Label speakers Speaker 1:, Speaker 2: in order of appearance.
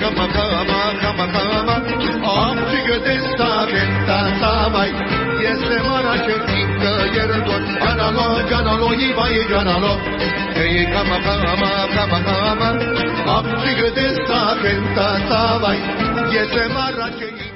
Speaker 1: kama Amchiga desta kenta samai Yese marache inga yergot Janalo yibai janalo Hey kama Amchiga desta kenta samai Yese marache